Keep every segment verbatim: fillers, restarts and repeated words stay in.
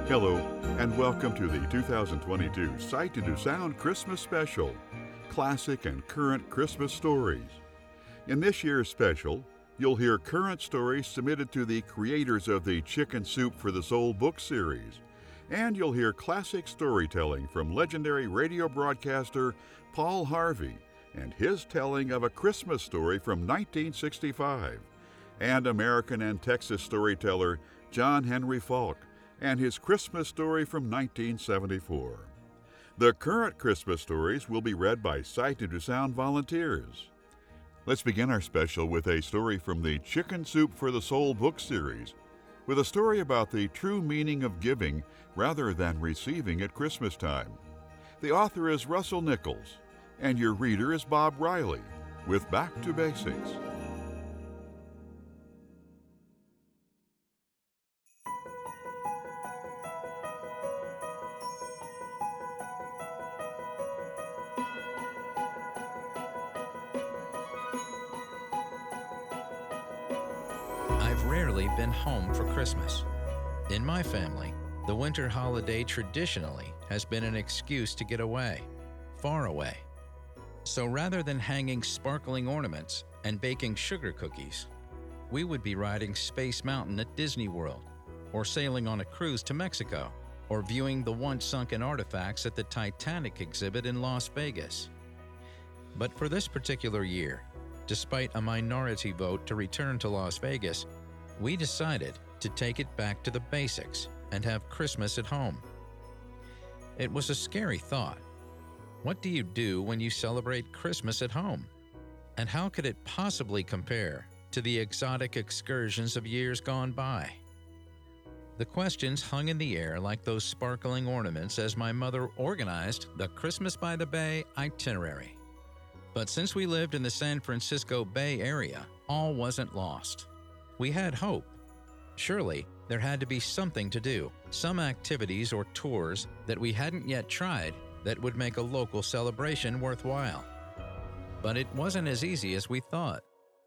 Hello, and welcome to the two thousand twenty-two Sight into Sound Christmas Special, Classic and Current Christmas Stories. In this year's special, you'll hear current stories submitted to the creators of the Chicken Soup for the Soul book series, and you'll hear classic storytelling from legendary radio broadcaster Paul Harvey and his telling of a Christmas story from nineteen sixty-five, and American and Texas storyteller John Henry Falk and his Christmas story from nineteen seventy-four. The current Christmas stories will be read by Sight into Sound volunteers. Let's begin our special with a story from the Chicken Soup for the Soul book series, with a story about the true meaning of giving rather than receiving at Christmas time. The author is Russell Nichols, and your reader is Bob Riley, with Back to Basics. I've rarely been home for Christmas. In my family, the winter holiday traditionally has been an excuse to get away, far away. So rather than hanging sparkling ornaments and baking sugar cookies, we would be riding Space Mountain at Disney World, or sailing on a cruise to Mexico, or viewing the once-sunken artifacts at the Titanic exhibit in Las Vegas. But for this particular year, despite a minority vote to return to Las Vegas, we decided to take it back to the basics and have Christmas at home. It was a scary thought. What do you do when you celebrate Christmas at home? And how could it possibly compare to the exotic excursions of years gone by? The questions hung in the air like those sparkling ornaments as my mother organized the Christmas by the Bay itinerary. But since we lived in the San Francisco Bay Area, all wasn't lost. We had hope. Surely, there had to be something to do, some activities or tours that we hadn't yet tried that would make a local celebration worthwhile. But it wasn't as easy as we thought.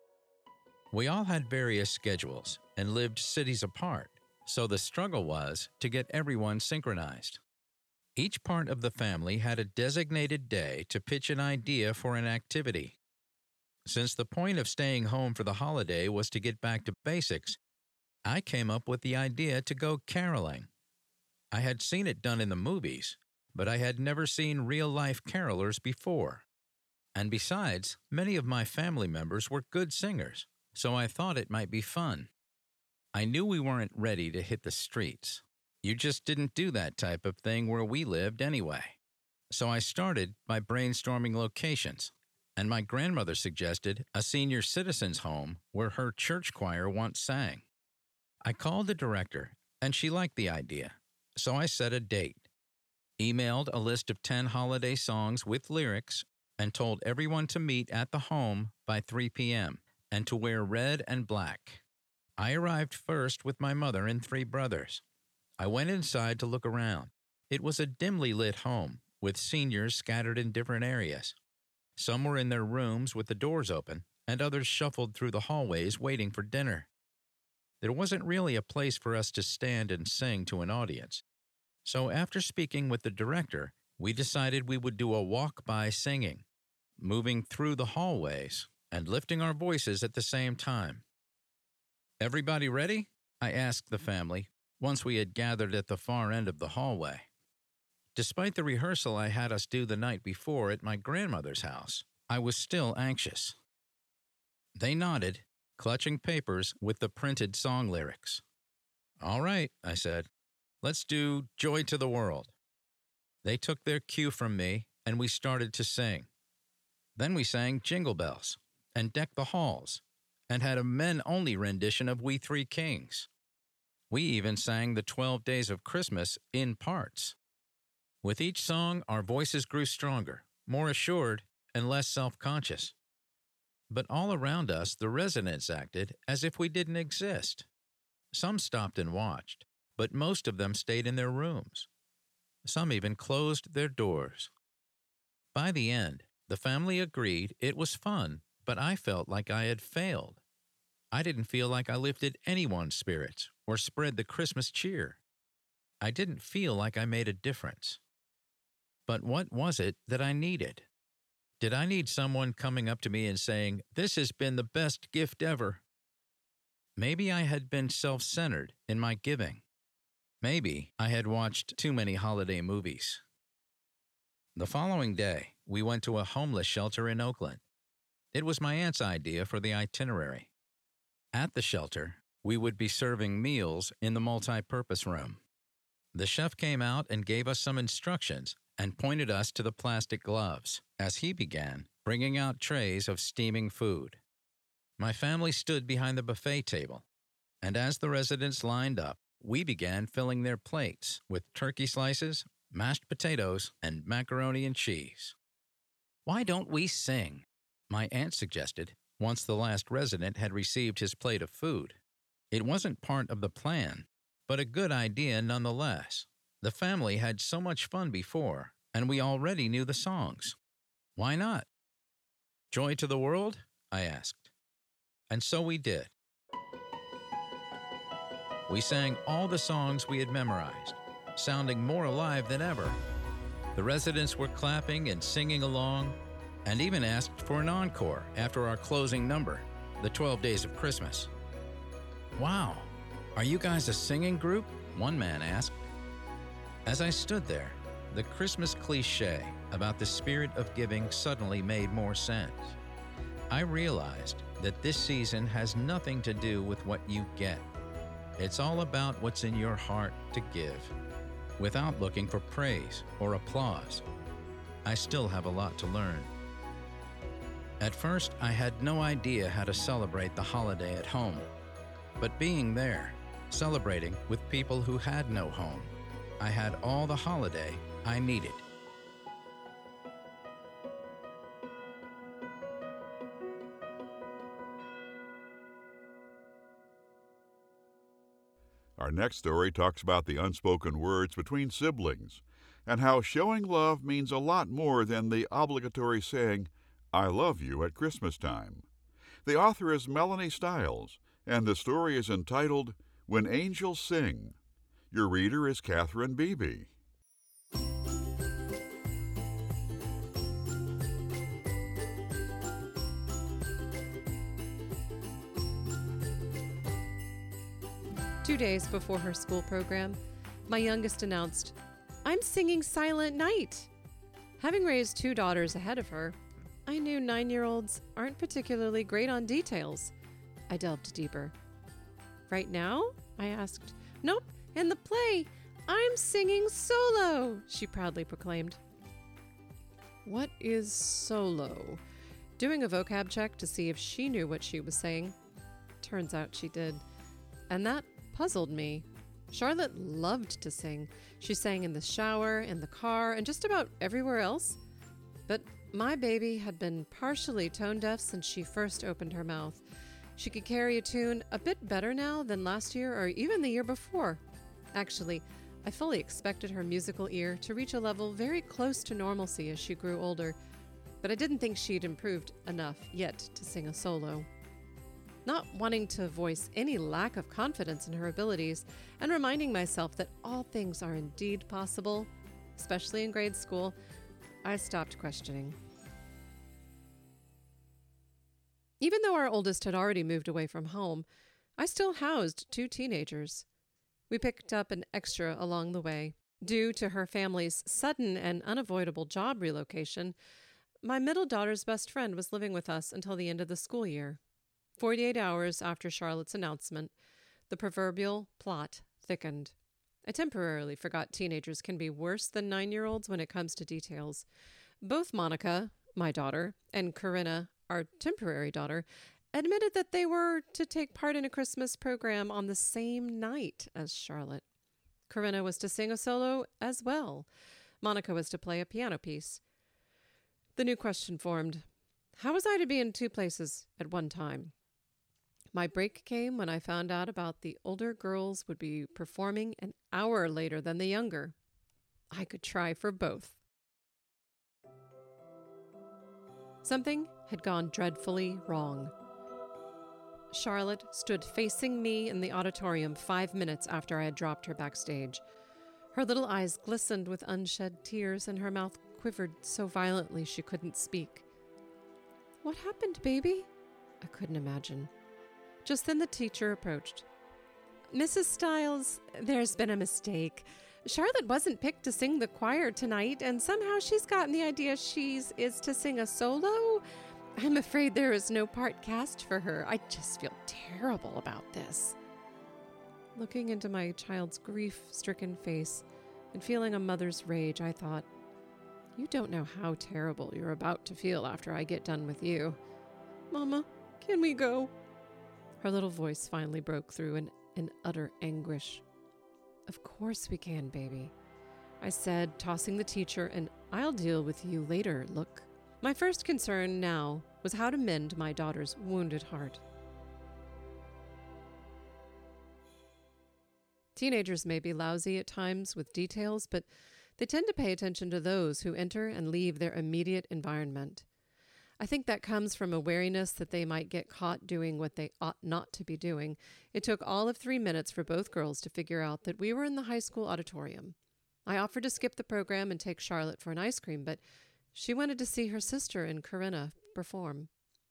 We all had various schedules and lived cities apart, so the struggle was to get everyone synchronized. Each part of the family had a designated day to pitch an idea for an activity. Since the point of staying home for the holiday was to get back to basics, I came up with the idea to go caroling. I had seen it done in the movies, but I had never seen real-life carolers before. And besides, many of my family members were good singers, so I thought it might be fun. I knew we weren't ready to hit the streets. You just didn't do that type of thing where we lived anyway. So I started by brainstorming locations, and my grandmother suggested a senior citizen's home where her church choir once sang. I called the director, and she liked the idea, so I set a date, emailed a list of ten holiday songs with lyrics, and told everyone to meet at the home by three p.m. and to wear red and black. I arrived first with my mother and three brothers. I went inside to look around. It was a dimly lit home, with seniors scattered in different areas. Some were in their rooms with the doors open, and others shuffled through the hallways waiting for dinner. There wasn't really a place for us to stand and sing to an audience. So after speaking with the director, we decided we would do a walk-by singing, moving through the hallways and lifting our voices at the same time. "Everybody ready?" I asked the family, once we had gathered at the far end of the hallway. Despite the rehearsal I had us do the night before at my grandmother's house, I was still anxious. They nodded, clutching papers with the printed song lyrics. "All right," I said, "let's do Joy to the World." They took their cue from me, and we started to sing. Then we sang Jingle Bells and Deck the Halls, and had a men-only rendition of We Three Kings. We even sang the Twelve Days of Christmas in parts. With each song, our voices grew stronger, more assured, and less self-conscious. But all around us, the residents acted as if we didn't exist. Some stopped and watched, but most of them stayed in their rooms. Some even closed their doors. By the end, the family agreed it was fun, but I felt like I had failed. I didn't feel like I lifted anyone's spirits or spread the Christmas cheer. I didn't feel like I made a difference. But what was it that I needed? Did I need someone coming up to me and saying, "This has been the best gift ever"? Maybe I had been self-centered in my giving. Maybe I had watched too many holiday movies. The following day, we went to a homeless shelter in Oakland. It was my aunt's idea for the itinerary. At the shelter, we would be serving meals in the multi-purpose room. The chef came out and gave us some instructions and pointed us to the plastic gloves as he began bringing out trays of steaming food. My family stood behind the buffet table, and as the residents lined up, we began filling their plates with turkey slices, mashed potatoes, and macaroni and cheese. "Why don't we sing?" my aunt suggested once the last resident had received his plate of food. It wasn't part of the plan, but a good idea nonetheless. The family had so much fun before, and we already knew the songs. Why not? "Joy to the world?" I asked. And so we did. We sang all the songs we had memorized, sounding more alive than ever. The residents were clapping and singing along, and even asked for an encore after our closing number, the twelve Days of Christmas. "Wow, are you guys a singing group?" one man asked. As I stood there, the Christmas cliché about the spirit of giving suddenly made more sense. I realized that this season has nothing to do with what you get. It's all about what's in your heart to give, without looking for praise or applause. I still have a lot to learn. At first, I had no idea how to celebrate the holiday at home. But being there, celebrating with people who had no home, I had all the holiday I needed. Our next story talks about the unspoken words between siblings and how showing love means a lot more than the obligatory saying, "I love you" at Christmas time. The author is Melanie Stiles, and the story is entitled When Angels Sing. Your reader is Catherine Beebe. Two days before her school program, my youngest announced, "I'm singing Silent Night." Having raised two daughters ahead of her, I knew nine-year-olds aren't particularly great on details. I delved deeper. "Right now?" I asked. "Nope, in the play. I'm singing solo," she proudly proclaimed. What is solo? Doing a vocab check to see if she knew what she was saying. Turns out she did. And that puzzled me. Charlotte loved to sing. She sang in the shower, in the car, and just about everywhere else. But my baby had been partially tone deaf since she first opened her mouth. She could carry a tune a bit better now than last year or even the year before. Actually, I fully expected her musical ear to reach a level very close to normalcy as she grew older, but I didn't think she'd improved enough yet to sing a solo. Not wanting to voice any lack of confidence in her abilities, and reminding myself that all things are indeed possible, especially in grade school, I stopped questioning. Even though our oldest had already moved away from home, I still housed two teenagers. We picked up an extra along the way. Due to her family's sudden and unavoidable job relocation, my middle daughter's best friend was living with us until the end of the school year. Forty-eight hours after Charlotte's announcement, the proverbial plot thickened. I temporarily forgot teenagers can be worse than nine-year-olds when it comes to details. Both Monica, my daughter, and Corinna, our temporary daughter, admitted that they were to take part in a Christmas program on the same night as Charlotte. Corinna was to sing a solo as well. Monica was to play a piano piece. The new question formed: how was I to be in two places at one time? My break came when I found out about the older girls would be performing an hour later than the younger. I could try for both. Something had gone dreadfully wrong. Charlotte stood facing me in the auditorium five minutes after I had dropped her backstage. Her little eyes glistened with unshed tears, and her mouth quivered so violently she couldn't speak. "What happened, baby?" I couldn't imagine. Just then the teacher approached. "Missus Stiles, there's been a mistake. Charlotte wasn't picked to sing the choir tonight, and somehow she's gotten the idea she's is to sing a solo. I'm afraid there is no part cast for her. I just feel terrible about this." Looking into my child's grief-stricken face and feeling a mother's rage, I thought, "You don't know how terrible you're about to feel after I get done with you. Mama, can we go?" Her little voice finally broke through in, in utter anguish. "Of course we can, baby," I said, tossing the teacher an "I'll deal with you later" look. My first concern now was how to mend my daughter's wounded heart. Teenagers may be lousy at times with details, but they tend to pay attention to those who enter and leave their immediate environment. I think that comes from a wariness that they might get caught doing what they ought not to be doing. It took all of three minutes for both girls to figure out that we were in the high school auditorium. I offered to skip the program and take Charlotte for an ice cream, but she wanted to see her sister and Corinna perform.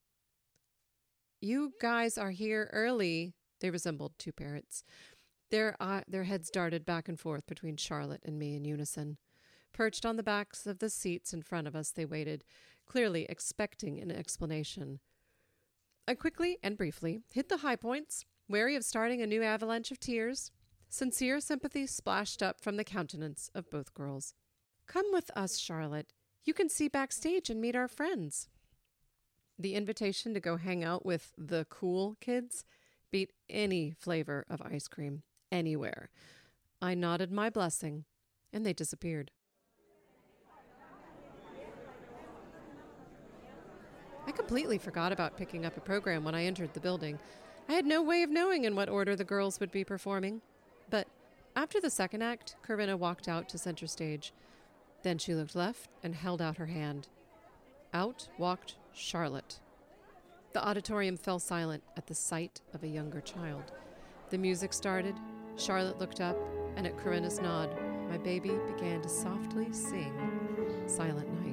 "You guys are here early," they resembled two parrots. Their, uh, their heads darted back and forth between Charlotte and me in unison. Perched on the backs of the seats in front of us, they waited, clearly expecting an explanation. I quickly and briefly hit the high points, wary of starting a new avalanche of tears. Sincere sympathy splashed up from the countenance of both girls. "Come with us, Charlotte. You can see backstage and meet our friends." The invitation to go hang out with the cool kids beat any flavor of ice cream, anywhere. I nodded my blessing, and they disappeared. I completely forgot about picking up a program when I entered the building. I had no way of knowing in what order the girls would be performing. But after the second act, Corinna walked out to center stage. Then she looked left and held out her hand. Out walked Charlotte. The auditorium fell silent at the sight of a younger child. The music started, Charlotte looked up, and at Corinna's nod, my baby began to softly sing Silent Night.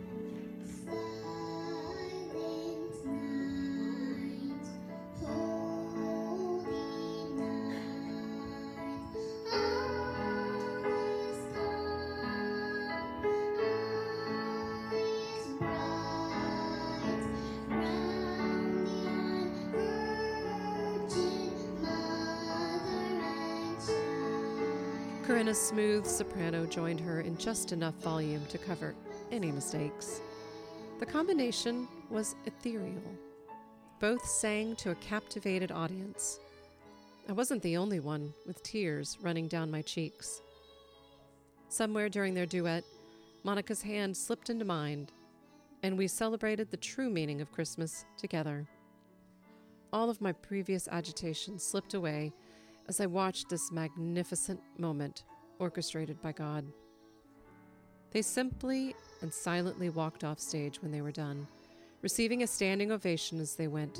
Corinna's smooth soprano joined her in just enough volume to cover any mistakes. The combination was ethereal. Both sang to a captivated audience. I wasn't the only one with tears running down my cheeks. Somewhere during their duet, Monica's hand slipped into mine, and we celebrated the true meaning of Christmas together. All of my previous agitation slipped away as I watched this magnificent moment orchestrated by God. They simply and silently walked off stage when they were done, receiving a standing ovation as they went.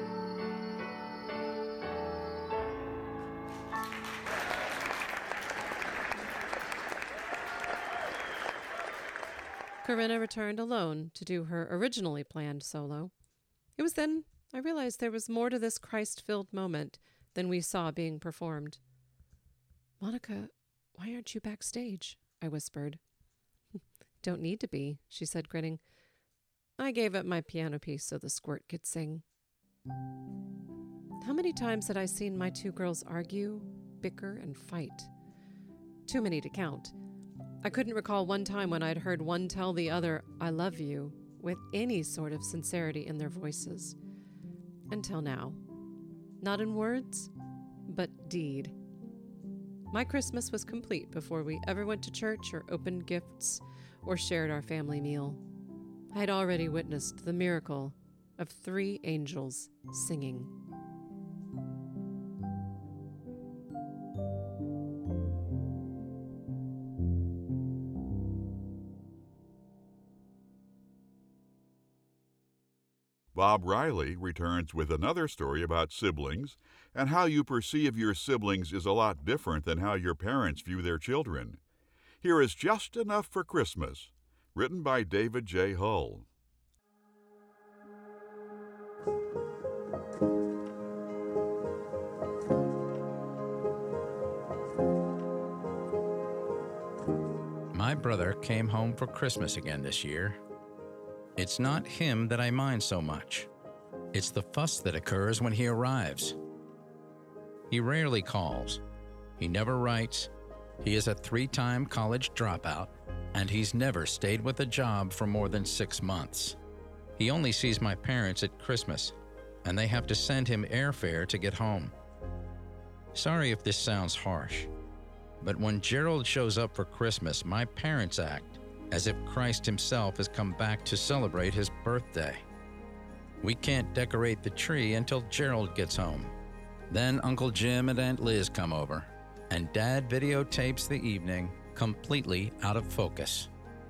Corinna returned alone to do her originally planned solo. It was then I realized there was more to this Christ-filled moment than we saw being performed. "Monica, why aren't you backstage?" I whispered. "Don't need to be," she said, grinning. "I gave up my piano piece so the squirt could sing." How many times had I seen my two girls argue, bicker, and fight? Too many to count. I couldn't recall one time when I'd heard one tell the other, "I love you," with any sort of sincerity in their voices. Until now. Not in words, but deed. My Christmas was complete before we ever went to church or opened gifts or shared our family meal. I had already witnessed the miracle of three angels singing. Bob Riley returns with another story about siblings and how you perceive your siblings is a lot different than how your parents view their children. Here is Just Enough for Christmas, written by David J. Hull. My brother came home for Christmas again this year. It's not him that I mind so much. It's the fuss that occurs when he arrives. He rarely calls. He never writes. He is a three-time college dropout, and he's never stayed with a job for more than six months. He only sees my parents at Christmas, and they have to send him airfare to get home. Sorry if this sounds harsh, but when Gerald shows up for Christmas, my parents act as if Christ himself has come back to celebrate his birthday. We can't decorate the tree until Gerald gets home. Then Uncle Jim and Aunt Liz come over, and Dad videotapes the evening completely out of focus.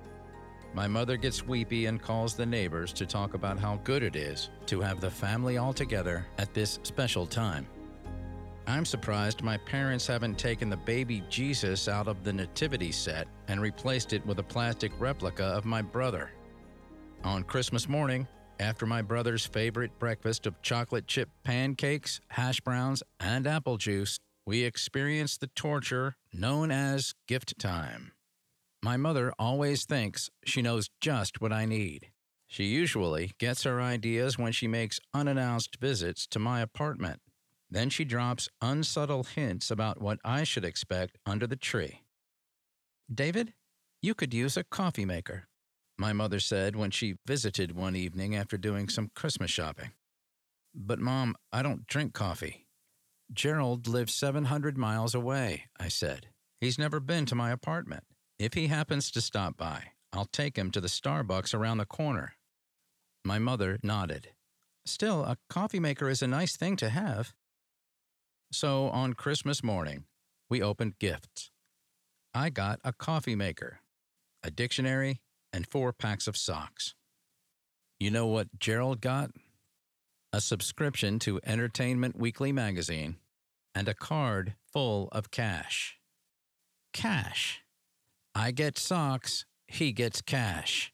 My mother gets weepy and calls the neighbors to talk about how good it is to have the family all together at this special time. I'm surprised my parents haven't taken the baby Jesus out of the nativity set and replaced it with a plastic replica of my brother. On Christmas morning, after my brother's favorite breakfast of chocolate chip pancakes, hash browns, and apple juice, we experienced the torture known as gift time. My mother always thinks she knows just what I need. She usually gets her ideas when she makes unannounced visits to my apartment. Then she drops unsubtle hints about what I should expect under the tree. "David, you could use a coffee maker," my mother said when she visited one evening after doing some Christmas shopping. "But Mom, I don't drink coffee." "Gerald lives seven hundred miles away," I said. "He's never been to my apartment. If he happens to stop by, I'll take him to the Starbucks around the corner." My mother nodded. "Still, a coffee maker is a nice thing to have." So on Christmas morning, we opened gifts. I got a coffee maker, a dictionary, and four packs of socks. You know what Gerald got? A subscription to Entertainment Weekly magazine and a card full of cash. Cash. I get socks, he gets cash.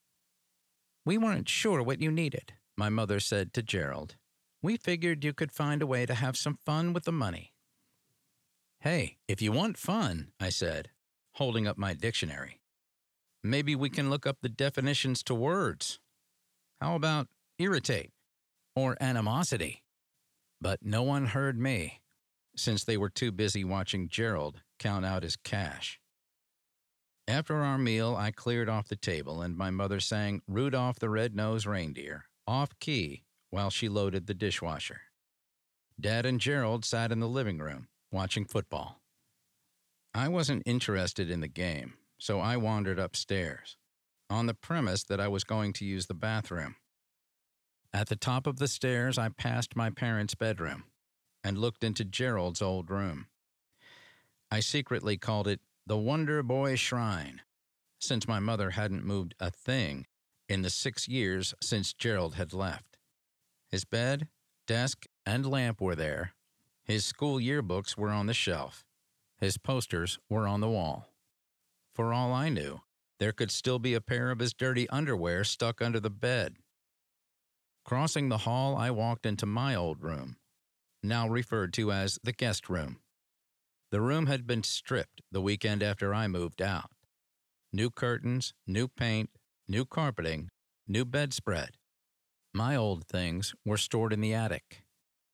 "We weren't sure what you needed," my mother said to Gerald. "We figured you could find a way to have some fun with the money." "Hey, if you want fun," I said, holding up my dictionary, "maybe we can look up the definitions to words. How about irritate or animosity?" But no one heard me, since they were too busy watching Gerald count out his cash. After our meal, I cleared off the table, and my mother sang Rudolph the Red-Nosed Reindeer, off-key, while she loaded the dishwasher. Dad and Gerald sat in the living room, watching football. I wasn't interested in the game, so I wandered upstairs, on the premise that I was going to use the bathroom. At the top of the stairs, I passed my parents' bedroom and looked into Gerald's old room. I secretly called it the Wonder Boy Shrine, since my mother hadn't moved a thing in the six years since Gerald had left. His bed, desk, and lamp were there. His school yearbooks were on the shelf. His posters were on the wall. For all I knew, there could still be a pair of his dirty underwear stuck under the bed. Crossing the hall, I walked into my old room, now referred to as the guest room. The room had been stripped the weekend after I moved out. New curtains, new paint, new carpeting, new bedspread. My old things were stored in the attic.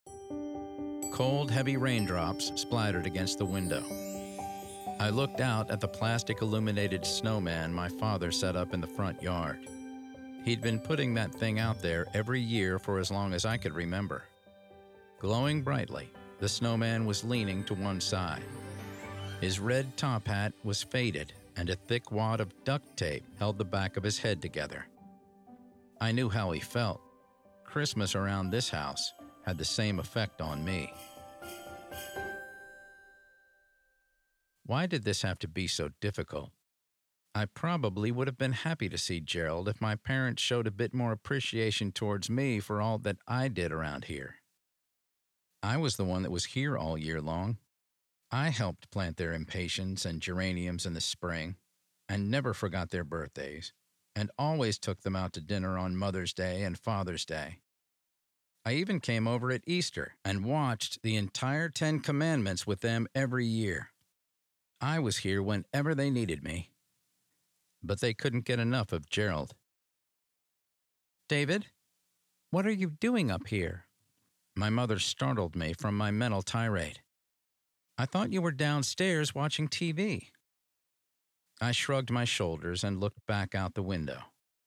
Cold, heavy raindrops splattered against the window. I looked out at the plastic illuminated snowman my father set up in the front yard. He'd been putting that thing out there every year for as long as I could remember. Glowing brightly, the snowman was leaning to one side. His red top hat was faded, and a thick wad of duct tape held the back of his head together. I knew how he felt. Christmas around this house had the same effect on me. Why did this have to be so difficult? I probably would have been happy to see Gerald if my parents showed a bit more appreciation towards me for all that I did around here. I was the one that was here all year long. I helped plant their impatiens and geraniums in the spring, and never forgot their birthdays, and always took them out to dinner on Mother's Day and Father's Day. I even came over at Easter and watched the entire Ten Commandments with them every year. I was here whenever they needed me. But they couldn't get enough of Gerald. "David, what are you doing up here?" My mother startled me from my mental tirade. "I thought you were downstairs watching T V." I shrugged my shoulders and looked back out the window.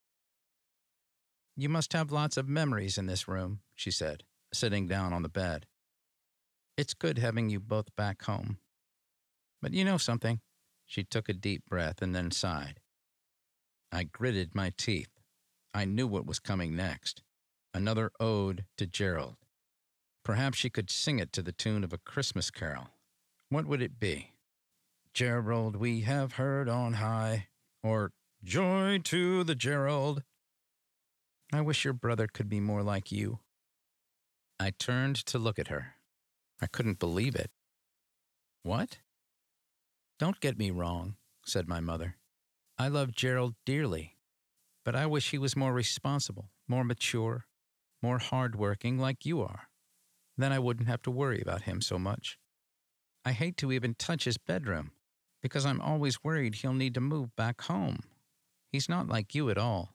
"You must have lots of memories in this room," she said, sitting down on the bed. "It's good having you both back home. But you know something?" She took a deep breath and then sighed. I gritted my teeth. I knew what was coming next. Another ode to Gerald. Perhaps she could sing it to the tune of a Christmas carol. What would it be? "Gerald we have heard on high," or "Joy to the Gerald." I wish your brother could be more like you. I turned to look at her. I couldn't believe it. "What?" "Don't get me wrong," said my mother. "I love Gerald dearly, but I wish he was more responsible, more mature, more hardworking like you are. Then I wouldn't have to worry about him so much. I hate to even touch his bedroom, because I'm always worried he'll need to move back home. He's not like you at all."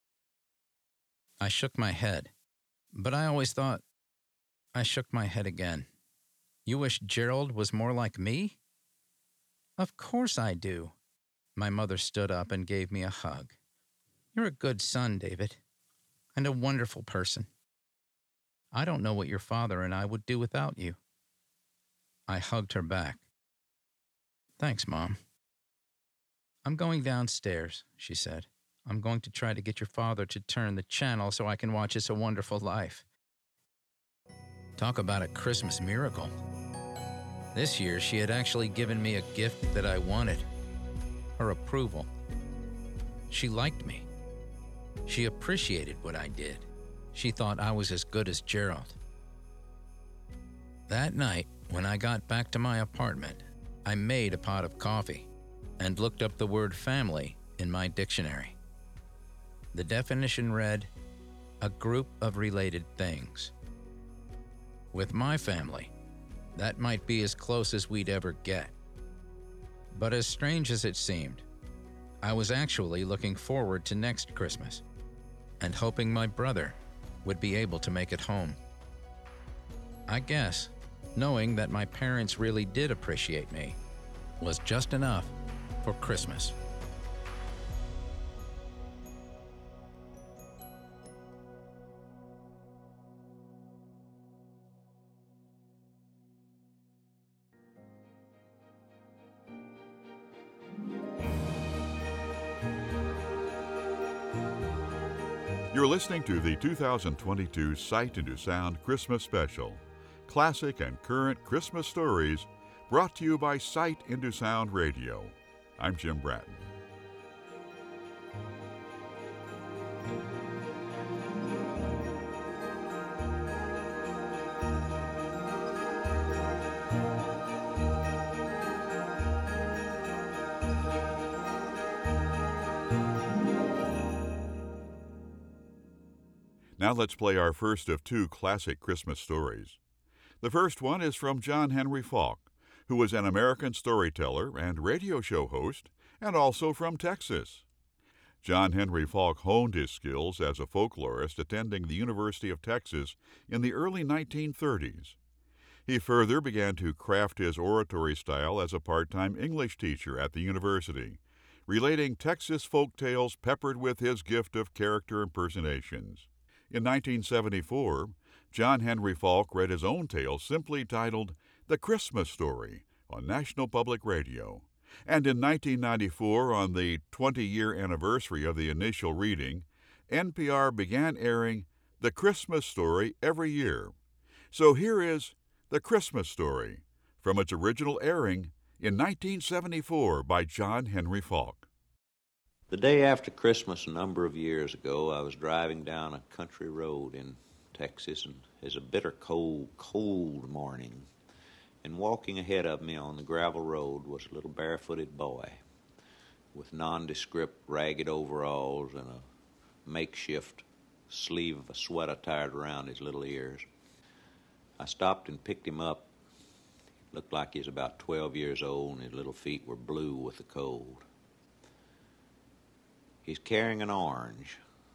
I shook my head, but I always thought... I shook my head again. "You wish Gerald was more like me?" "Of course I do." My mother stood up and gave me a hug. "You're a good son, David, and a wonderful person. I don't know what your father and I would do without you." I hugged her back. "Thanks, Mom." "I'm going downstairs," she said. "I'm going to try to get your father to turn the channel so I can watch It's a Wonderful Life." Talk about a Christmas miracle. This year, she had actually given me a gift that I wanted. Her approval. She liked me. She appreciated what I did. She thought I was as good as Gerald. That night, when I got back to my apartment, I made a pot of coffee and looked up the word family in my dictionary. The definition read, "a group of related things." With my family, that might be as close as we'd ever get. But as strange as it seemed, I was actually looking forward to next Christmas and hoping my brother would be able to make it home. I guess knowing that my parents really did appreciate me was just enough for Christmas. You're listening to the two thousand twenty-two Sight into Sound Christmas Special, classic and current Christmas stories brought to you by Sight into Sound Radio. I'm Jim Bratton. Now let's play our first of two classic Christmas stories. The first one is from John Henry Faulk, who was an American storyteller and radio show host, and also from Texas. John Henry Faulk honed his skills as a folklorist attending the University of Texas in the early nineteen thirties. He further began to craft his oratory style as a part-time English teacher at the university, relating Texas folk tales peppered with his gift of character impersonations. In nineteen seventy-four, John Henry Faulk read his own tale simply titled The Christmas Story on National Public Radio. And in nineteen ninety-four, on the twenty-year anniversary of the initial reading, N P R began airing The Christmas Story every year. So here is The Christmas Story from its original airing in nineteen seventy-four by John Henry Faulk. The day after Christmas a number of years ago, I was driving down a country road in Texas, and it was a bitter cold, cold morning. And walking ahead of me on the gravel road was a little barefooted boy with nondescript ragged overalls and a makeshift sleeve of a sweater tied around his little ears. I stopped and picked him up. He looked like he was about twelve years old, and his little feet were blue with the cold. He's carrying an orange.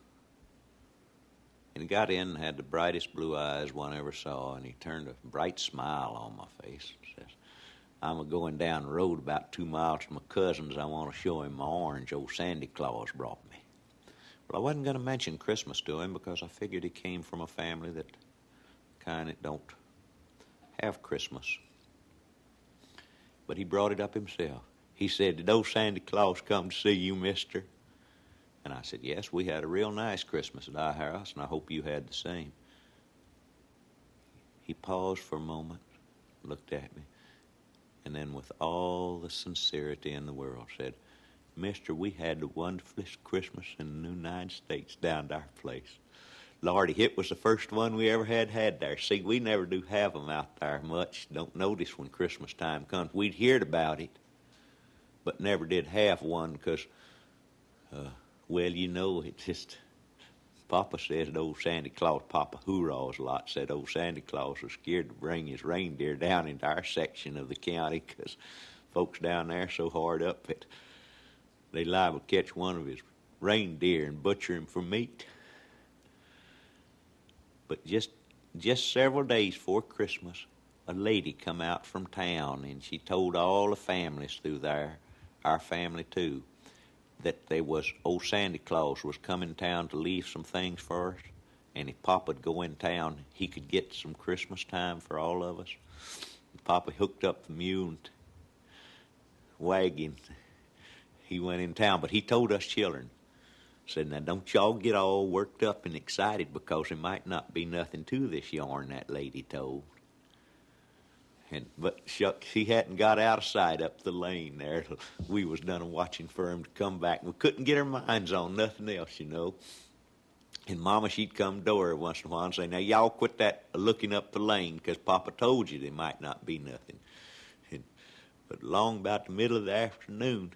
And he got in and had the brightest blue eyes one ever saw, and he turned a bright smile on my face and says, I'm a-going down the road about two miles to my cousin's. I want to show him my orange old Sandy Claus brought me. Well, I wasn't going to mention Christmas to him because I figured he came from a family that kind that don't have Christmas. But he brought it up himself. He said, did old Sandy Claus come to see you, mister? And I said, yes, we had a real nice Christmas at our house, and I hope you had the same. He paused for a moment, looked at me, and then with all the sincerity in the world said, mister, we had the wonderfulest Christmas in the United States down to our place. Lordy, it was the first one we ever had had there. See, we never do have them out there much. Don't notice when Christmas time comes. We'd heard about it, but never did have one because, uh, well, you know, it just, Papa says that old Sandy Claus, Papa hoorahs a lot, said old Sandy Claus was scared to bring his reindeer down into our section of the county because folks down there so hard up that they liable to catch one of his reindeer and butcher him for meat. But just just several days before Christmas, a lady come out from town, and she told all the families through there, our family too, that there was old Sandy Claus was coming to town to leave some things for us, and if Papa'd go in town, he could get some Christmas time for all of us. And Papa hooked up the mule and wagon. He went in town, but he told us children, said, now don't y'all get all worked up and excited because there might not be nothing to this yarn that lady told. And but shucks, she hadn't got out of sight up the lane there. We was done watching for him to come back. We couldn't get our minds on nothing else, you know. And Mama, she'd come to her once in a while and say, now y'all quit that looking up the lane because Papa told you there might not be nothing. And, but along about the middle of the afternoon,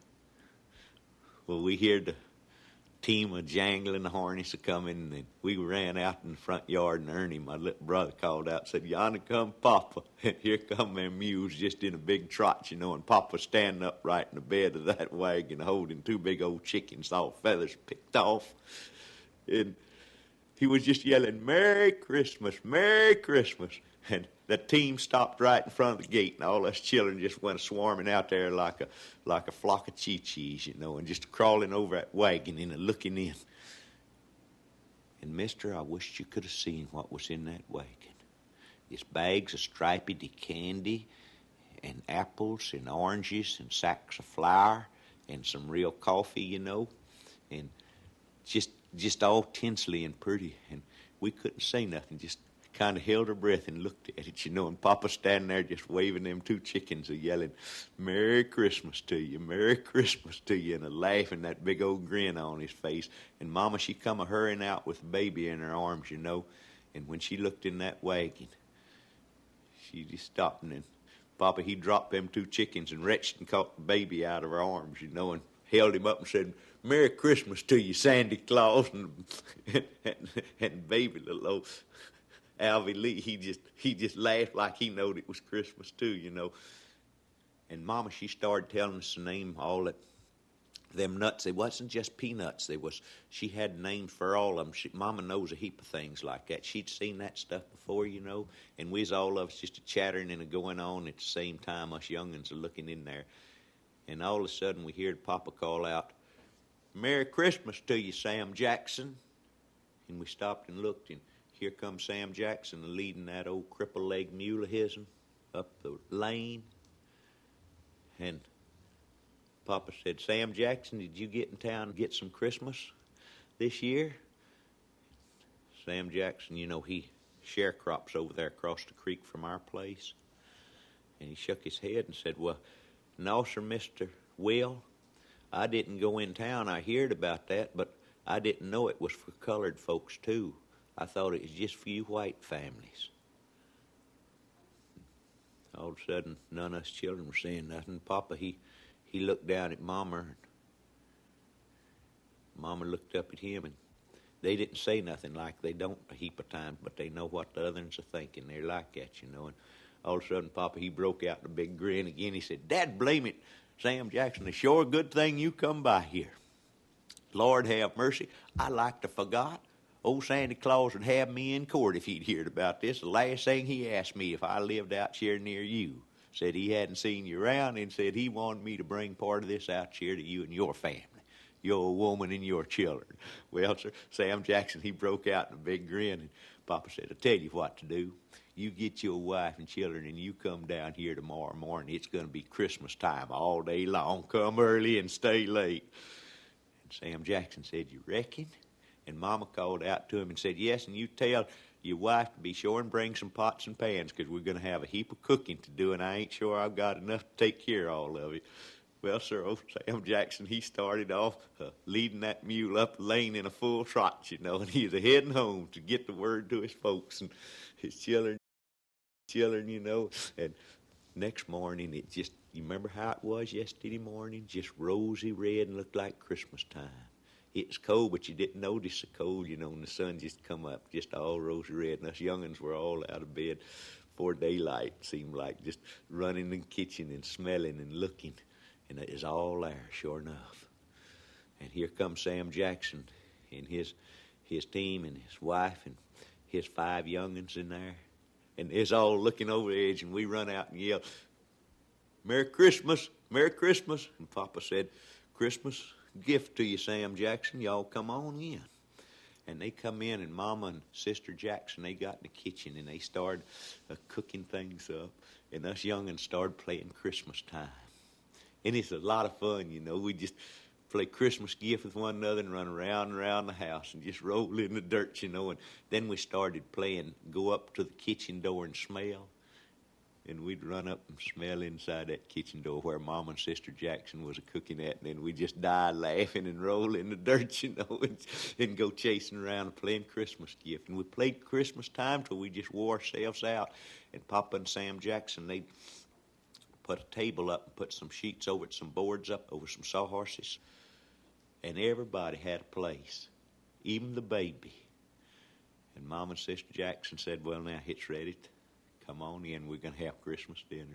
well, we heard the team of jangling the harness a coming, and we ran out in the front yard, and Ernie, my little brother, called out and said, yonder come Papa. And here come them mules just in a big trot, you know, and Papa standing upright in the bed of that wagon holding two big old chickens, all feathers picked off. And he was just yelling, Merry Christmas, Merry Christmas. And the team stopped right in front of the gate, and all us children just went swarming out there like a like a flock of chee-chees, you know, and just crawling over that wagon and looking in. And, mister, I wished you could have seen what was in that wagon. It's bags of striped candy and apples and oranges and sacks of flour and some real coffee, you know, and just just all tinsely and pretty. And we couldn't say nothing, just kind of held her breath and looked at it, you know, and Papa standing there just waving them two chickens and yelling, Merry Christmas to you, Merry Christmas to you, and a laugh and that big old grin on his face. And Mama, she come a-hurrying out with the baby in her arms, you know, and when she looked in that wagon, she just stopped, and then Papa, he dropped them two chickens and reached and caught the baby out of her arms, you know, and held him up and said, Merry Christmas to you, Sandy Claus, and, and, and, and baby little old Alvy Lee, he just he just laughed like he knowed it was Christmas too, you know. And Mama, she started telling us to name all that them nuts. It wasn't just peanuts. There was she had names for all of them. She, Mama knows a heap of things like that. She'd seen that stuff before, you know. And we was all of us just a chattering and a going on at the same time. Us young'uns are looking in there. And all of a sudden we heard Papa call out, Merry Christmas to you, Sam Jackson. And we stopped and looked, and here comes Sam Jackson leading that old cripple-leg mule of his'n up the lane. And Papa said, Sam Jackson, did you get in town and get some Christmas this year? Sam Jackson, you know, he sharecrops over there across the creek from our place. And he shook his head and said, well, no, sir, Mister Will, I didn't go in town. I heard about that, but I didn't know it was for colored folks, too. I thought it was just for you white families. All of a sudden, none of us children were saying nothing. Papa, he, he looked down at Mama, and Mama looked up at him, and they didn't say nothing, like they don't a heap of times, but they know what the others are thinking. They're like that, you know. And all of a sudden, Papa, he broke out in a big grin again. He said, Dad, blame it, Sam Jackson. It's sure a good thing you come by here. Lord have mercy. I like to forgot. Old Santa Claus would have me in court if he'd heard about this. The last thing he asked me if I lived out here near you. Said he hadn't seen you around and said he wanted me to bring part of this out here to you and your family. Your woman and your children. Well, sir, Sam Jackson, he broke out in a big grin, and Papa said, I'll tell you what to do. You get your wife and children, and you come down here tomorrow morning. It's going to be Christmas time all day long. Come early and stay late. And Sam Jackson said, you reckon? And Mama called out to him and said, yes, and you tell your wife to be sure and bring some pots and pans, because we're going to have a heap of cooking to do, and I ain't sure I've got enough to take care of all of it. Well, sir, old Sam Jackson, he started off uh, leading that mule up the lane in a full trot, you know, and he was heading home to get the word to his folks and his children, children, you know. And next morning, it just, you remember how it was yesterday morning? Just rosy red and looked like Christmas time. It was cold, but you didn't notice the cold, you know, and the sun just come up, just all rosy red. And us young'uns were all out of bed before daylight, seemed like, just running in the kitchen and smelling and looking. And it is all there, sure enough. And here comes Sam Jackson and his his team and his wife and his five young'uns in there. And it's all looking over the edge, and we run out and yell, Merry Christmas, Merry Christmas. And Papa said, Christmas gift to you, Sam Jackson. Y'all come on in. And they come in, and Mama and Sister Jackson, they got in the kitchen, and they started uh, cooking things up. And us young'uns started playing Christmas time. And it's a lot of fun, you know. We just play Christmas gift with one another and run around and around the house and just roll in the dirt, you know. And then we started playing go up to the kitchen door and smell. And we'd run up and smell inside that kitchen door where Mama and Sister Jackson was cooking at. And then we'd just die laughing and roll in the dirt, you know, and, and go chasing around and playing Christmas gift. And we played Christmas time till we just wore ourselves out. And Papa and Sam Jackson, they'd put a table up and put some sheets over it, some boards up over some sawhorses. And everybody had a place, even the baby. And Mama and Sister Jackson said, well, now it's ready to come on in. We're going to have Christmas dinner.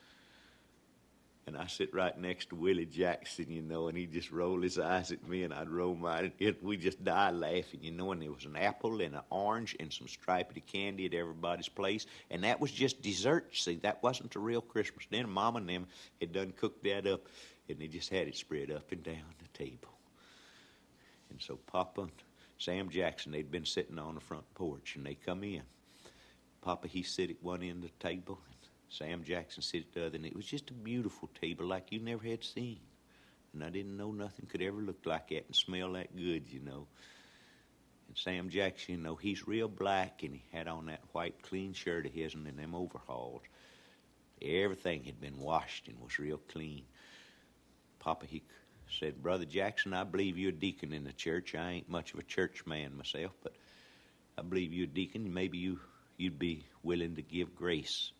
And I sit right next to Willie Jackson, you know, and he'd just roll his eyes at me, and I'd roll mine. It, we just die laughing, you know, and there was an apple and an orange and some striped candy at everybody's place. And that was just dessert, see. That wasn't a real Christmas dinner. Mama and them had done cooked that up, and they just had it spread up and down the table. And so Papa and Sam Jackson, they'd been sitting on the front porch, and they come in. Papa, he sit at one end of the table, and Sam Jackson sit at the other, and it was just a beautiful table like you never had seen. And I didn't know nothing could ever look like that and smell that good, you know. And Sam Jackson, you know, he's real black, and he had on that white clean shirt of his and then them overalls. Everything had been washed and was real clean. Papa, he said, Brother Jackson, I believe you're a deacon in the church. I ain't much of a church man myself, but I believe you're a deacon. Maybe you, you'd be willing to give grace.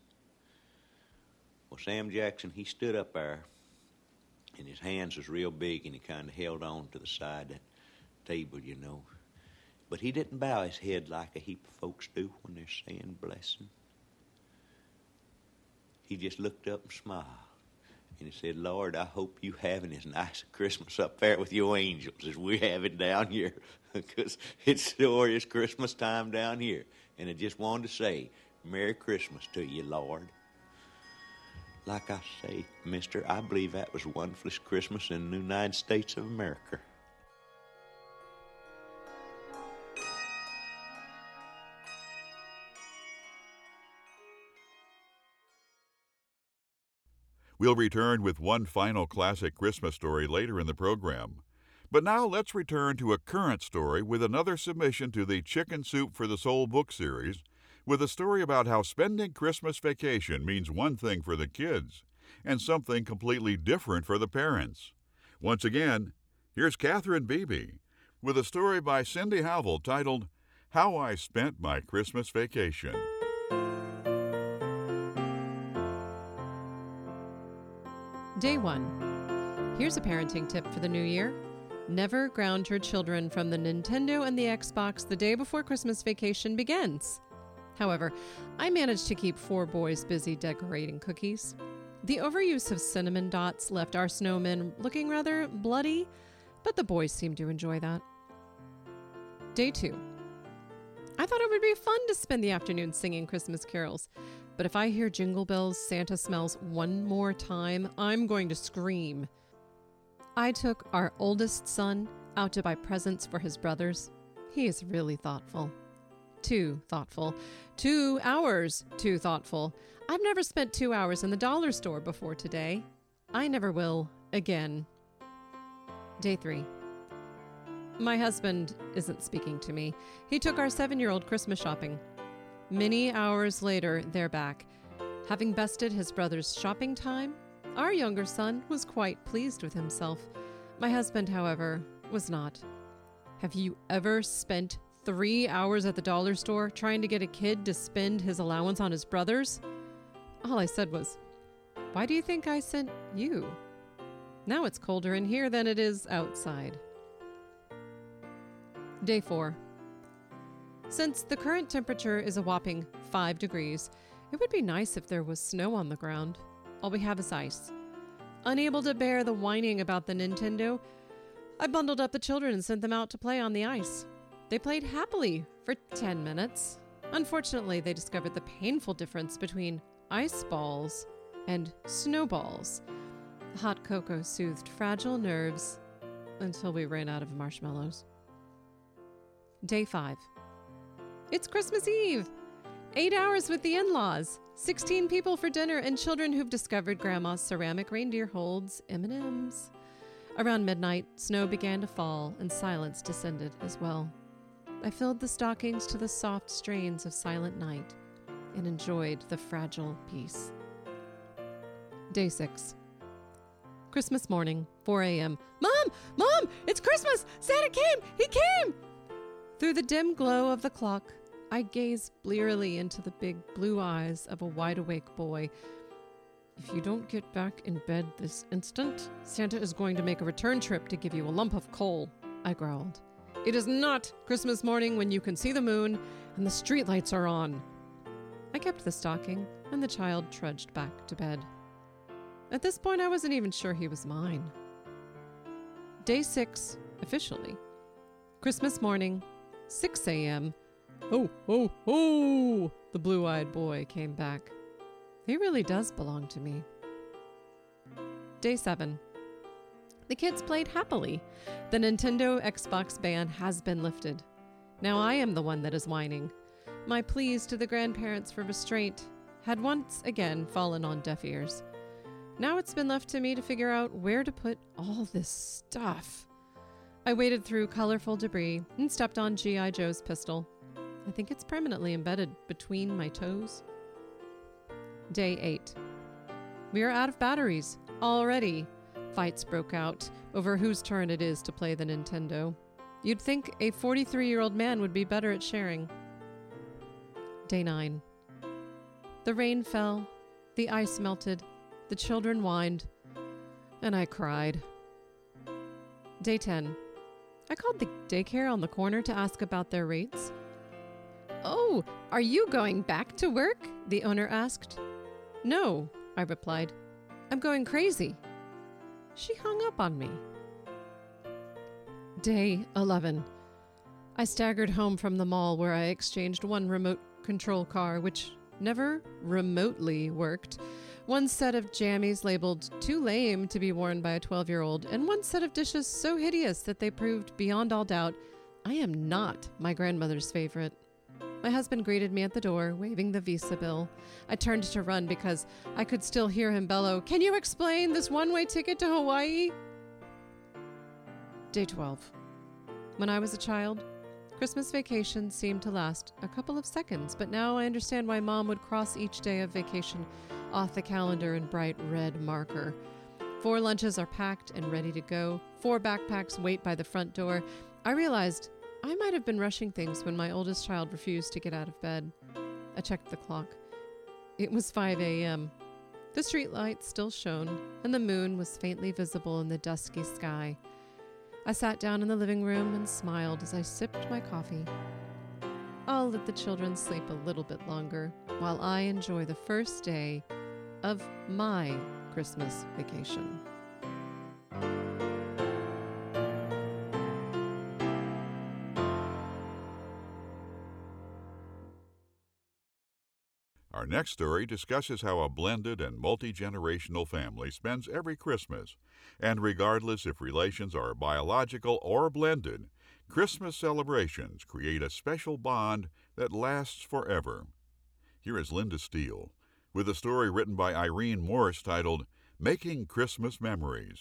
Well, Sam Jackson, he stood up there, and his hands was real big, and he kind of held on to the side of that table, you know. But he didn't bow his head like a heap of folks do when they're saying blessing. He just looked up and smiled. And he said, Lord, I hope you having as nice a Christmas up there with your angels as we have it down here, because it's sure is Christmas time down here. And I just wanted to say, Merry Christmas to you, Lord. Like I say, mister, I believe that was the wonderfulest Christmas in the United States of America. We'll return with one final classic Christmas story later in the program. But now let's return to a current story with another submission to the Chicken Soup for the Soul book series, with a story about how spending Christmas vacation means one thing for the kids and something completely different for the parents. Once again, here's Catherine Beebe with a story by Cindy Havel titled How I Spent My Christmas Vacation. Day one. Here's a parenting tip for the new year. Never ground your children from the Nintendo and the Xbox the day before Christmas vacation begins. However, I managed to keep four boys busy decorating cookies. The overuse of cinnamon dots left our snowmen looking rather bloody, but the boys seemed to enjoy that. Day two. I thought it would be fun to spend the afternoon singing Christmas carols, but if I hear Jingle Bells, Santa Smells one more time, I'm going to scream. I took our oldest son out to buy presents for his brothers. He is really thoughtful. Too thoughtful. Two hours too thoughtful. I've never spent two hours in the dollar store before today. I never will again. Day three. My husband isn't speaking to me. He took our seven-year-old Christmas shopping. Many hours later, they're back. Having bested his brother's shopping time, our younger son was quite pleased with himself. My husband, however, was not. Have you ever spent three hours at the dollar store trying to get a kid to spend his allowance on his brothers? All I said was, "Why do you think I sent you?" Now it's colder in here than it is outside. Day four. Since the current temperature is a whopping five degrees, it would be nice if there was snow on the ground. All we have is ice. Unable to bear the whining about the Nintendo, I bundled up the children and sent them out to play on the ice. They played happily for ten minutes. Unfortunately, they discovered the painful difference between ice balls and snowballs. The hot cocoa soothed fragile nerves until we ran out of marshmallows. Day five. It's Christmas Eve. Eight hours with the in-laws. Sixteen people for dinner and children who've discovered Grandma's ceramic reindeer holds M and M's. Around midnight, snow began to fall and silence descended as well. I filled the stockings to the soft strains of Silent Night and enjoyed the fragile peace. Day six. Christmas morning, four a.m. Mom! Mom! It's Christmas! Santa came! He came! Through the dim glow of the clock, I gaze blearily into the big blue eyes of a wide-awake boy. If you don't get back in bed this instant, Santa is going to make a return trip to give you a lump of coal, I growled. It is not Christmas morning when you can see the moon and the streetlights are on. I kept the stocking, and the child trudged back to bed. At this point, I wasn't even sure he was mine. Day six, officially. Christmas morning, six a.m. Oh, oh, oh! The blue-eyed boy came back. He really does belong to me. Day seven. The kids played happily. The Nintendo Xbox ban has been lifted. Now I am the one that is whining. My pleas to the grandparents for restraint had once again fallen on deaf ears. Now it's been left to me to figure out where to put all this stuff. I waded through colorful debris and stepped on G I Joe's pistol. I think it's permanently embedded between my toes. Day eight. We are out of batteries already. Fights broke out over whose turn it is to play the Nintendo. You'd think a forty-three-year-old man would be better at sharing. Day nine. The rain fell, the ice melted, the children whined, and I cried. Day ten. I called the daycare on the corner to ask about their rates. "Oh, are you going back to work?" the owner asked. "No," I replied. "I'm going crazy." She hung up on me. Day eleven. I staggered home from the mall where I exchanged one remote control car, which never remotely worked, one set of jammies labeled too lame to be worn by a twelve-year-old, and one set of dishes so hideous that they proved beyond all doubt I am not my grandmother's favorite. My husband greeted me at the door, waving the Visa bill. I turned to run because I could still hear him bellow, "Can you explain this one-way ticket to Hawaii?" Day twelve. When I was a child, Christmas vacation seemed to last a couple of seconds, but now I understand why Mom would cross each day of vacation off the calendar in bright red marker. Four lunches are packed and ready to go. Four backpacks wait by the front door. I realized I might have been rushing things when my oldest child refused to get out of bed. I checked the clock. It was five a.m. The streetlights still shone, and the moon was faintly visible in the dusky sky. I sat down in the living room and smiled as I sipped my coffee. I'll let the children sleep a little bit longer while I enjoy the first day of my Christmas vacation. Our next story discusses how a blended and multi-generational family spends every Christmas. And regardless if relations are biological or blended, Christmas celebrations create a special bond that lasts forever. Here is Linda Steele with a story written by Irene Morse titled Making Christmas Memories.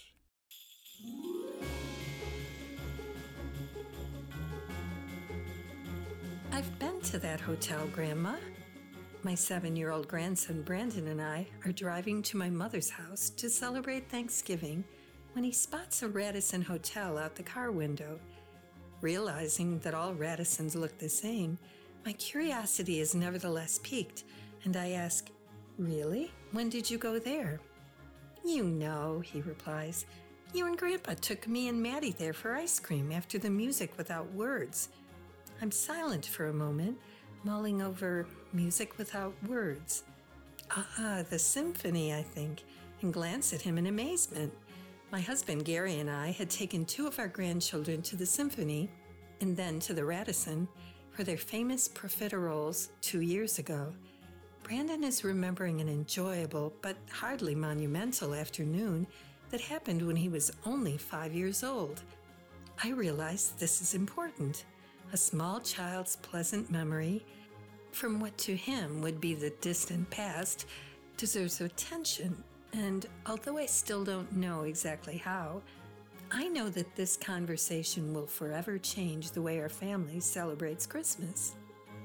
I've been to that hotel, Grandma. My seven-year-old grandson Brandon and I are driving to my mother's house to celebrate Thanksgiving when he spots a Radisson hotel out the car window. Realizing that all Radissons look the same, my curiosity is nevertheless piqued, and I ask, "Really? When did you go there?" "You know," he replies. "You and Grandpa took me and Maddie there for ice cream after the music without words." I'm silent for a moment, mulling over music without words. Ah, the symphony, I think, and glance at him in amazement. My husband Gary and I had taken two of our grandchildren to the symphony and then to the Radisson for their famous profiteroles two years ago. Brandon is remembering an enjoyable but hardly monumental afternoon that happened when he was only five years old. I realize this is important. A small child's pleasant memory from what to him would be the distant past deserves attention, and although I still don't know exactly how, I know that this conversation will forever change the way our family celebrates Christmas.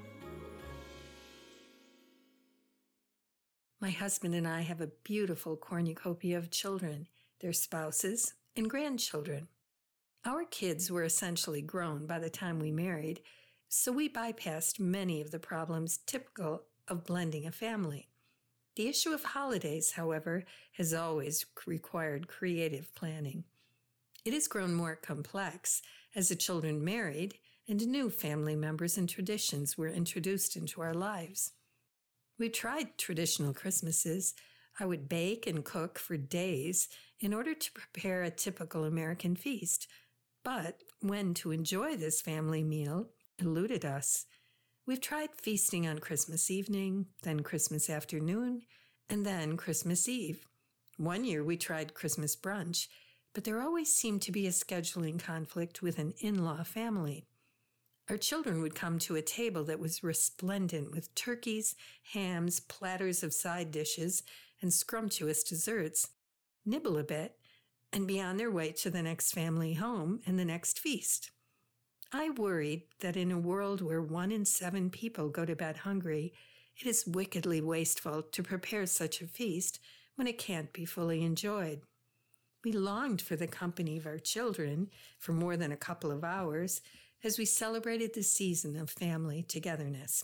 My husband and I have a beautiful cornucopia of children, their spouses, and grandchildren. Our kids were essentially grown by the time we married, so we bypassed many of the problems typical of blending a family. The issue of holidays, however, has always required creative planning. It has grown more complex as the children married and new family members and traditions were introduced into our lives. We tried traditional Christmases. I would bake and cook for days in order to prepare a typical American feast, but when to enjoy this family meal eluded us. We've tried feasting on Christmas evening, then Christmas afternoon, and then Christmas Eve. One year we tried Christmas brunch, but there always seemed to be a scheduling conflict with an in-law family. Our children would come to a table that was resplendent with turkeys, hams, platters of side dishes, and scrumptious desserts, nibble a bit, and be on their way to the next family home and the next feast. I worried that in a world where one in seven people go to bed hungry, it is wickedly wasteful to prepare such a feast when it can't be fully enjoyed. We longed for the company of our children for more than a couple of hours as we celebrated the season of family togetherness.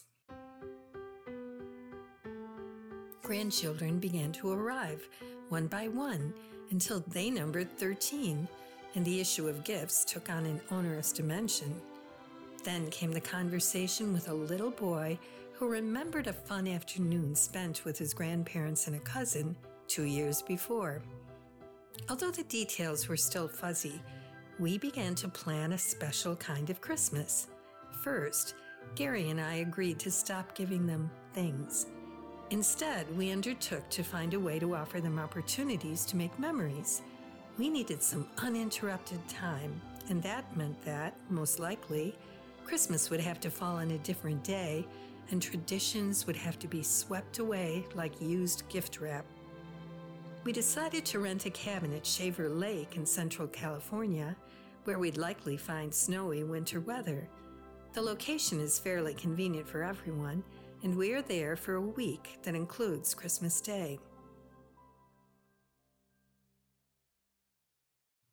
Grandchildren began to arrive, one by one, until they numbered thirteen, and the issue of gifts took on an onerous dimension. Then came the conversation with a little boy who remembered a fun afternoon spent with his grandparents and a cousin two years before. Although the details were still fuzzy, we began to plan a special kind of Christmas. First, Gary and I agreed to stop giving them things. Instead, we undertook to find a way to offer them opportunities to make memories. We needed some uninterrupted time, and that meant that, most likely, Christmas would have to fall on a different day, and traditions would have to be swept away like used gift wrap. We decided to rent a cabin at Shaver Lake in Central California, where we'd likely find snowy winter weather. The location is fairly convenient for everyone, and we are there for a week that includes Christmas Day.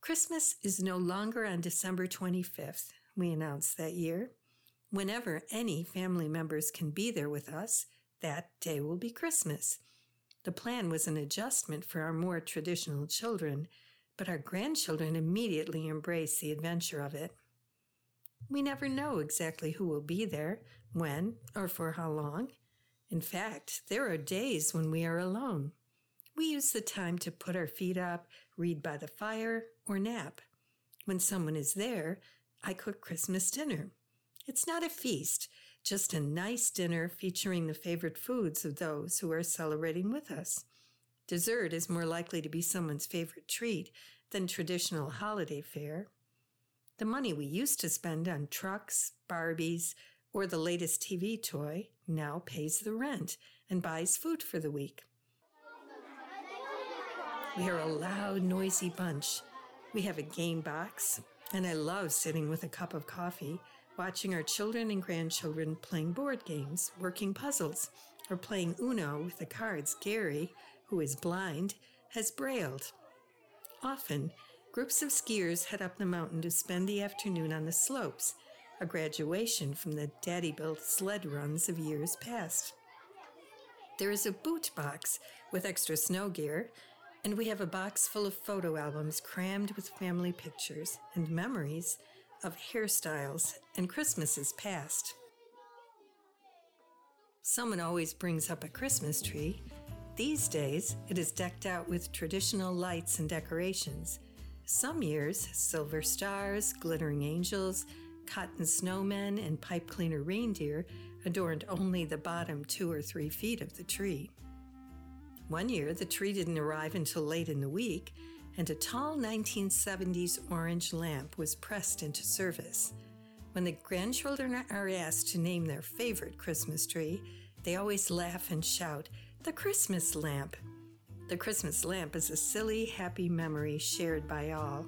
Christmas is no longer on December twenty-fifth, we announced that year. Whenever any family members can be there with us, that day will be Christmas. The plan was an adjustment for our more traditional children, but our grandchildren immediately embraced the adventure of it. We never know exactly who will be there, when, or for how long. In fact, there are days when we are alone. We use the time to put our feet up, read by the fire, or nap. When someone is there, I cook Christmas dinner. It's not a feast, just a nice dinner featuring the favorite foods of those who are celebrating with us. Dessert is more likely to be someone's favorite treat than traditional holiday fare. The money we used to spend on trucks, Barbies, or the latest T V toy now pays the rent and buys food for the week. We are a loud, noisy bunch. We have a game box, and I love sitting with a cup of coffee, watching our children and grandchildren playing board games, working puzzles, or playing Uno with the cards Gary, who is blind, has brailled. Often, groups of skiers head up the mountain to spend the afternoon on the slopes, a graduation from the daddy-built sled runs of years past. There is a boot box with extra snow gear, and we have a box full of photo albums crammed with family pictures and memories of hairstyles and Christmases past. Someone always brings up a Christmas tree. These days, it is decked out with traditional lights and decorations. Some years, silver stars, glittering angels, cotton snowmen, and pipe cleaner reindeer adorned only the bottom two or three feet of the tree. One year, the tree didn't arrive until late in the week, and a tall nineteen seventies orange lamp was pressed into service. When the grandchildren are asked to name their favorite Christmas tree, they always laugh and shout, "The Christmas lamp!" The Christmas lamp is a silly, happy memory shared by all.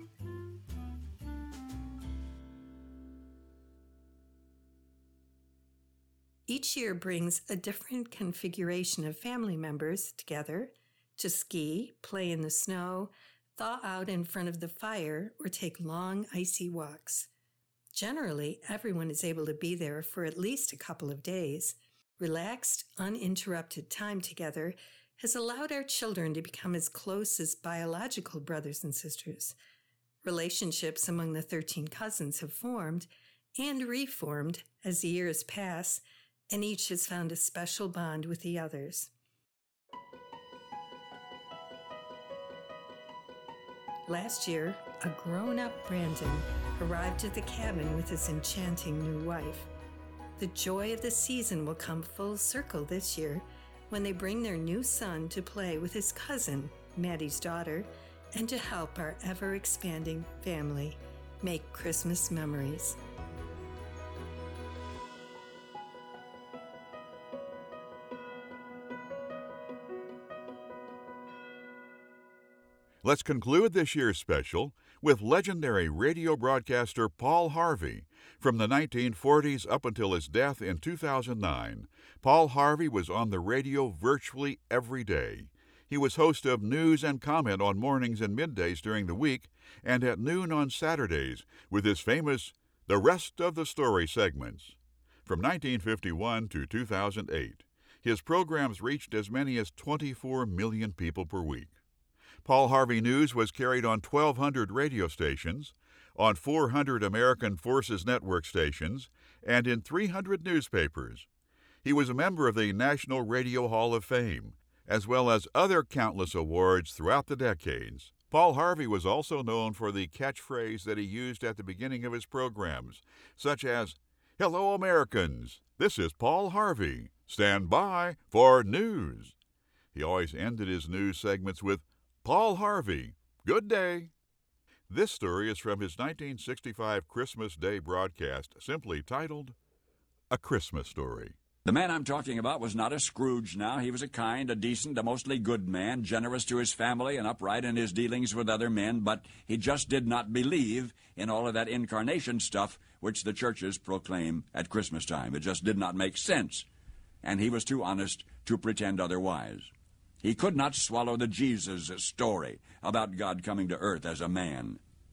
Each year brings a different configuration of family members together to ski, play in the snow, thaw out in front of the fire, or take long, icy walks. Generally, everyone is able to be there for at least a couple of days. Relaxed, uninterrupted time together has allowed our children to become as close as biological brothers and sisters. Relationships among the thirteen cousins have formed and reformed as the years pass, and each has found a special bond with the others. Last year, a grown-up Brandon arrived at the cabin with his enchanting new wife. The joy of the season will come full circle this year when they bring their new son to play with his cousin, Maddie's daughter, and to help our ever-expanding family make Christmas memories. Let's conclude this year's special with legendary radio broadcaster Paul Harvey. From the nineteen forties up until his death in two thousand nine, Paul Harvey was on the radio virtually every day. He was host of News and Comment on mornings and middays during the week and at noon on Saturdays with his famous The Rest of the Story segments. From nineteen fifty-one to two thousand eight, his programs reached as many as twenty-four million people per week. Paul Harvey News was carried on twelve hundred radio stations, on four hundred American Forces Network stations, and in three hundred newspapers. He was a member of the National Radio Hall of Fame, as well as other countless awards throughout the decades. Paul Harvey was also known for the catchphrase that he used at the beginning of his programs, such as, "Hello, Americans, this is Paul Harvey. Stand by for news." He always ended his news segments with, "Paul Harvey, good day." This story is from his nineteen sixty-five Christmas Day broadcast, simply titled, A Christmas Story. The man I'm talking about was not a Scrooge now. He was a kind, a decent, a mostly good man, generous to his family and upright in his dealings with other men, but he just did not believe in all of that incarnation stuff which the churches proclaim at Christmas time. It just did not make sense, and he was too honest to pretend otherwise. He could not swallow the Jesus story about God coming to earth as a man.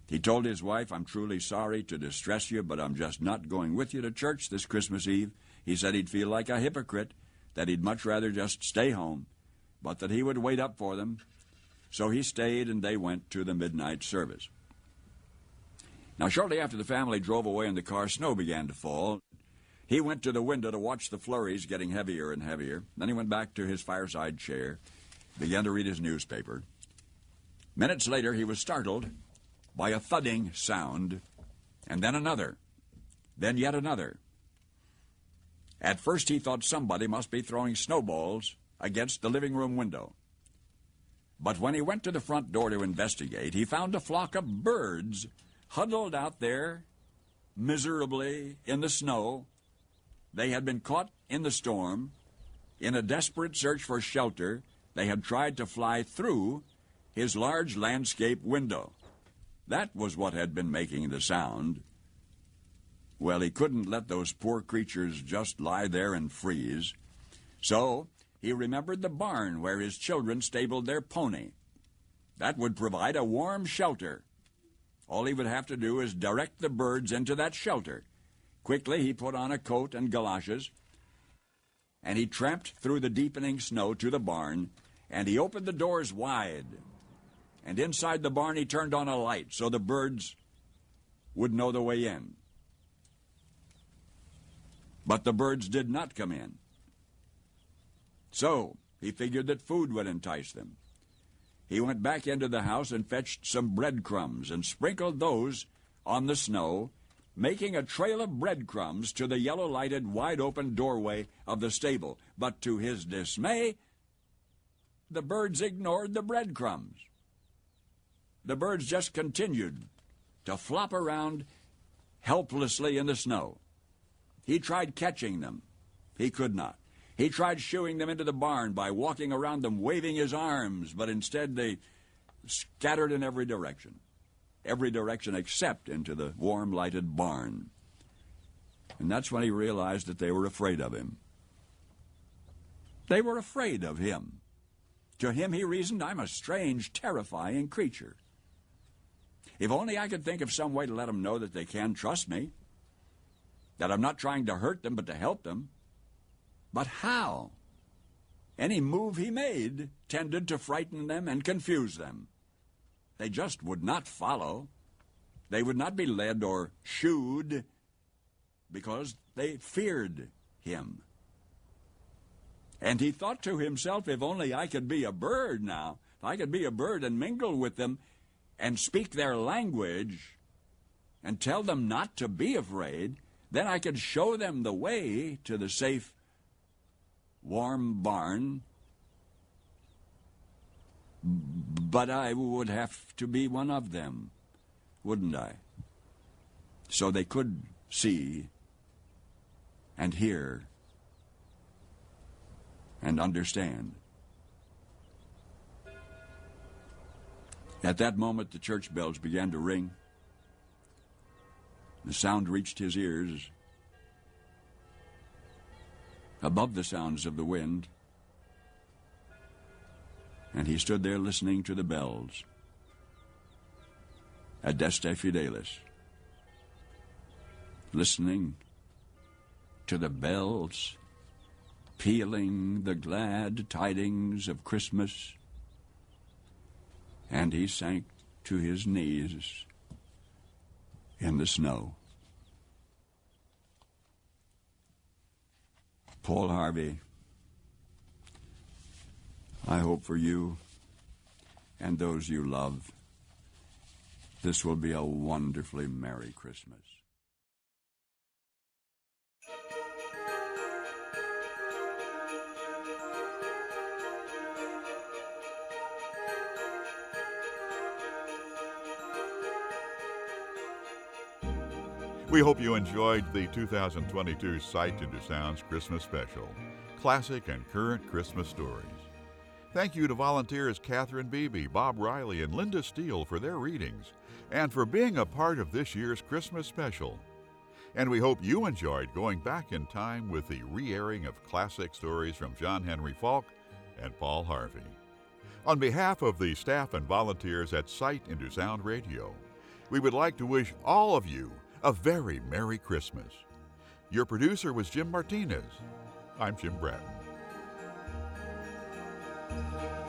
He told his wife, "I'm truly sorry to distress you, but I'm just not going with you to church this Christmas Eve." He said he'd feel like a hypocrite, that he'd much rather just stay home, but that he would wait up for them. So he stayed, and they went to the midnight service. Now, shortly after the family drove away in the car, snow began to fall. He went to the window to watch the flurries getting heavier and heavier. Then he went back to his fireside chair, began to read his newspaper. Minutes later, he was startled by a thudding sound, and then another, then yet another. At first, he thought somebody must be throwing snowballs against the living room window. But when he went to the front door to investigate, he found a flock of birds huddled out there miserably in the snow. They had been caught in the storm. In a desperate search for shelter, they had tried to fly through his large landscape window. That was what had been making the sound. Well, he couldn't let those poor creatures just lie there and freeze. So he remembered the barn where his children stabled their pony. That would provide a warm shelter. All he would have to do is direct the birds into that shelter. Quickly, he put on a coat and galoshes, and he tramped through the deepening snow to the barn, and he opened the doors wide. And inside the barn, he turned on a light so the birds would know the way in. But the birds did not come in. So he figured that food would entice them. He went back into the house and fetched some breadcrumbs and sprinkled those on the snow, making a trail of breadcrumbs to the yellow-lighted, wide-open doorway of the stable. But to his dismay, the birds ignored the breadcrumbs. The birds just continued to flop around helplessly in the snow. He tried catching them. He could not. He tried shooing them into the barn by walking around them, waving his arms, but instead they scattered in every direction. Every direction except into the warm, lighted barn. And that's when he realized that they were afraid of him. They were afraid of him. To him, he reasoned, "I'm a strange, terrifying creature. If only I could think of some way to let them know that they can trust me, that I'm not trying to hurt them but to help them. But how? Any move he made tended to frighten them and confuse them. They just would not follow. They would not be led or shooed because they feared him. And he thought to himself, if only I could be a bird now, if I could be a bird and mingle with them and speak their language and tell them not to be afraid, then I could show them the way to the safe, warm barn. But I would have to be one of them, wouldn't I? So they could see and hear and understand. At that moment, the church bells began to ring. The sound reached his ears above the sounds of the wind, and he stood there listening to the bells. Adeste Fidelis. Listening to the bells pealing the glad tidings of Christmas, and he sank to his knees in the snow. Paul Harvey, I hope for you and those you love, this will be a wonderfully Merry Christmas. We hope you enjoyed the two thousand twenty-two Sight Into Sounds Christmas Special, Classic and Current Christmas Stories. Thank you to volunteers Catherine Beebe, Bob Riley, and Linda Steele for their readings, and for being a part of this year's Christmas Special. And we hope you enjoyed going back in time with the re-airing of classic stories from John Henry Falk and Paul Harvey. On behalf of the staff and volunteers at Sight Into Sound Radio, we would like to wish all of you a very Merry Christmas. Your producer was Jim Martinez. I'm Jim Bratton.